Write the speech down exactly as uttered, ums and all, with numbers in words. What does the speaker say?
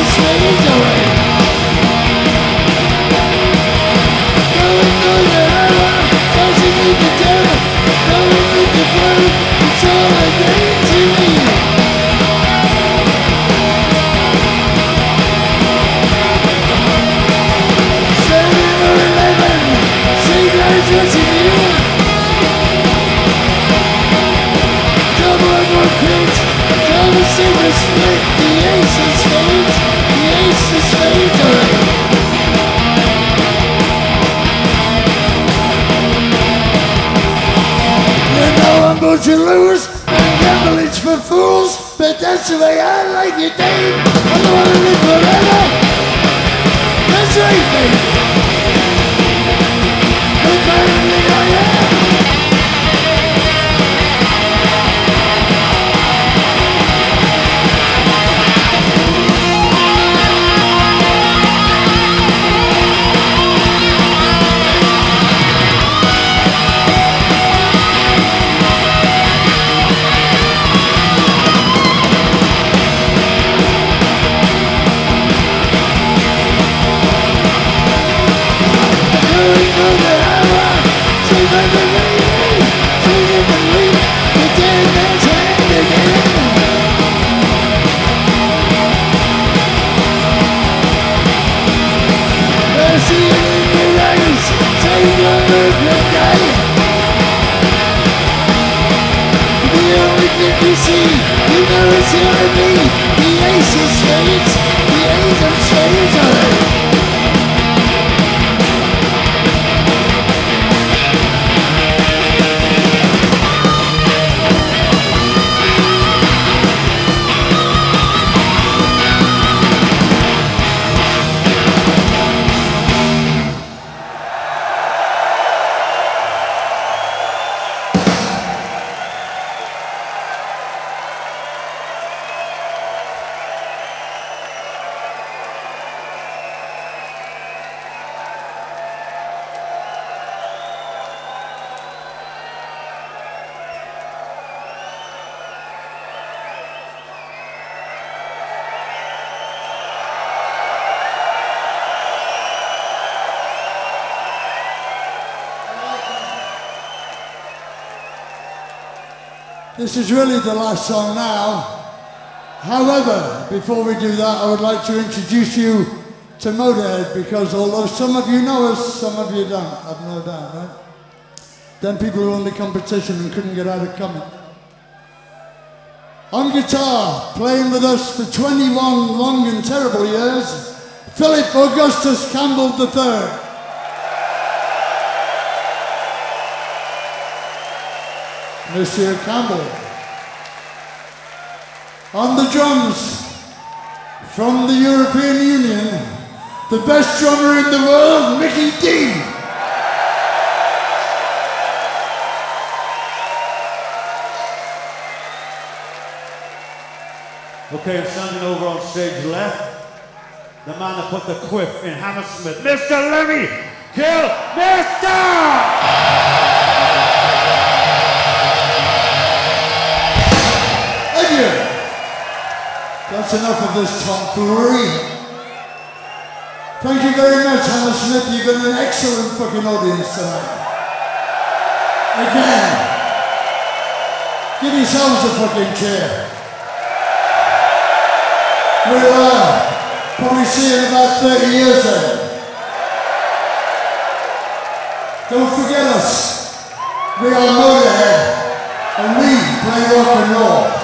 aces fade away. Going through the hour, dancing in the dirt, going with the flow, it's all a game to me. seven or eleven, see guys watching you. Double and one quit, double single split, the aces fade, the aces fade away. You know I'm going to lose, and gamble it's for fools, but that's the way I like it, Dave. I don't want to live forever. That's right, baby. Apparently I am. You see, you know it's gonna be the aces fades, the aces fades away. This is really the last song now. However, before we do that, I would like to introduce you to Motorhead, because although some of you know us, some of you don't, I've no doubt, right? Then people who won the competition and couldn't get out of coming. On guitar, playing with us for twenty-one long and terrible years, Philip Augustus Campbell the third. Monsieur Campbell. On the drums, from the European Union, the best drummer in the world, Mickey D. Okay, I'm standing over on stage left. The man that put the quiff in Hammersmith, Mister Lemmy Kill Mister! That's enough of this tomfoolery. Thank you very much, Hammersmith. You've been an excellent fucking audience tonight. Again. Give yourselves a fucking cheer. We'll uh, probably see you in about thirty years then. Don't forget us. We are Motorhead, and we play rock and roll.